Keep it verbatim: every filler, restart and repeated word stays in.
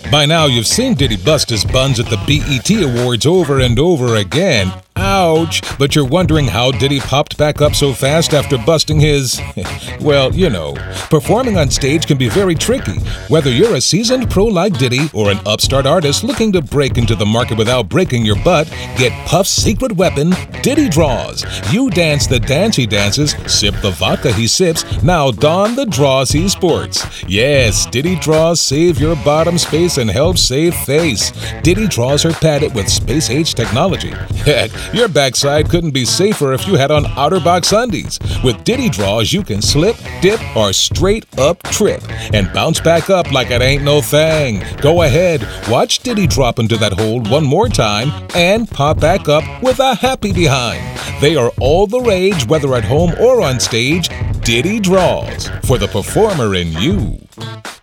By now, you've seen Diddy bust his buns at the B E T Awards over and over again. Ouch! But you're wondering how Diddy popped back up so fast after busting his… well, you know. Performing on stage can be very tricky. Whether you're a seasoned pro like Diddy or an upstart artist looking to break into the market without breaking your butt, get Puff's secret weapon, Diddy Draws. You dance the dance he dances, sip the vodka he sips, now don the draws he sports. Yes, Diddy Draws save your bottom space and help save face. Diddy Draws are padded with space-age technology. Heck, your backside couldn't be safer if you had on OtterBox undies. With Diddy Draws, you can slip, dip, or straight up trip and bounce back up like it ain't no thing. Go ahead, watch Diddy drop into that hole one more time and pop back up with a happy behind. They are all the rage, whether at home or on stage. Diddy Draws, for the performer in you.